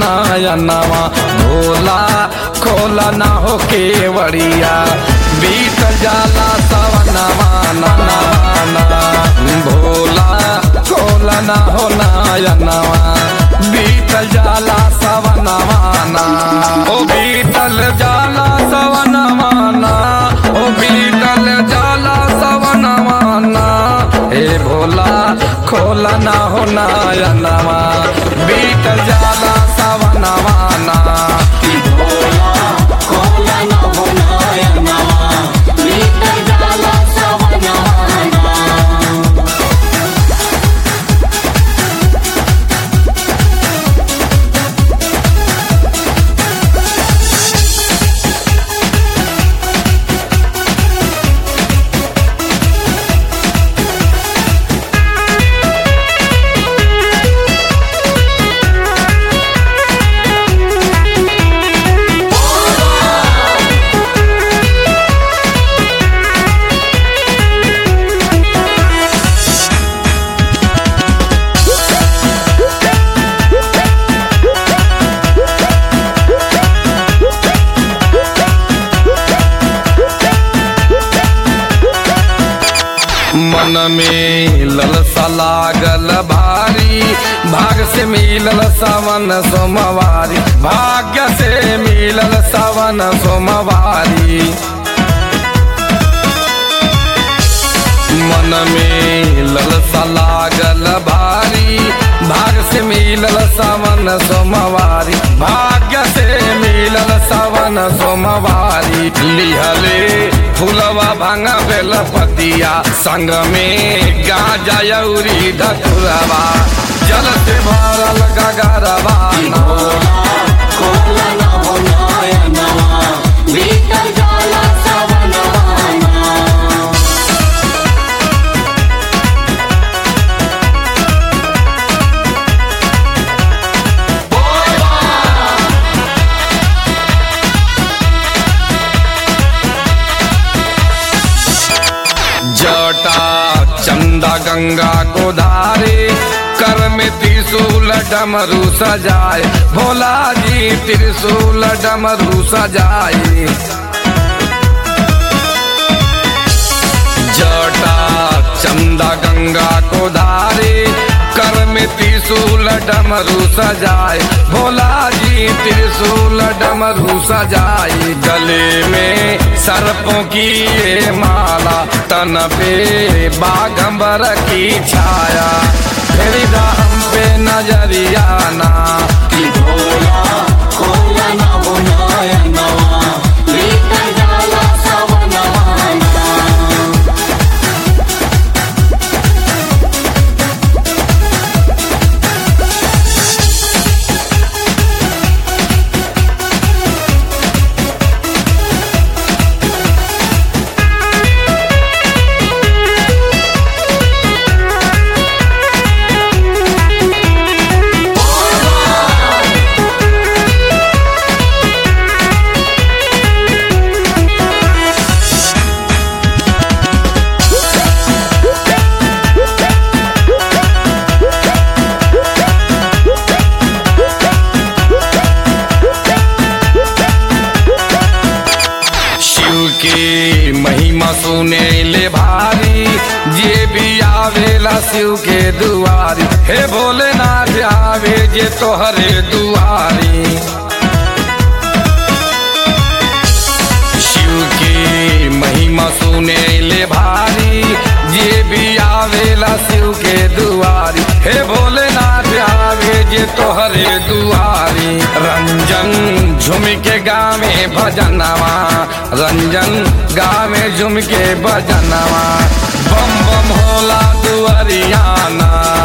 नयनवा भोला खोला ना हो केवड़िया बीत जाला सवनवा ननवा भोला खोला ना हो नयनवा बीत जाला सवनवा ना ओ बीतल जाला सवनवा ना ओ बीतल जाला सवनवा ना हे भोला खोला ना हो नयनवा बीतल जाला सवनवा ना भोला खोला ना हो नयनवा बीतल जाला सवनवा ना। मन में ललसा लागल भारी भाग से मिलल सावन सोमवारी भाग्य से मिलल सावन सोमवारी मन में ललसा लागल भारी भाग से मिलल सावन सोमवारी भाग्य से मिलल सावन सोमवारी लिहले फुलवा भांगा बेल पतिया संग में गाजा यौरी धतुरवा जल से भरल गगरवा भोला खोला ना हो नयनवा बीतल जाला सवनवा ना। जटा चंदा गंगा को धारे कर में त्रिशूल डमरू सजाए भोला जी त्रिशूल डमरू सजाए जटा चंदा गंगा को धारे कर में त्रिशूल डमरू सजाए भोला जी त्रिशूल डमरू सजाए गले में सर्पों की ये माला तन पे बागंबर की छाया फिर हम पे नजरिया ना भोला खोला ना हो नयनवा बीतल जाला सवनवा ना। के महिमा सुने ले भारी जे भी आवेला शिव के दुआरी हे भोलेनाथ आवे जे तोहरे दुआरी शिव के महिमा सुने ले भारी जे भी आवेला शिव के दुआरी हे भोलेनाथ आवे जे तोहरे दुआरी रंजन झुम के गावे भजनवा रंजन गावे झुम के भजनवा बम बम होला दुआरियाना।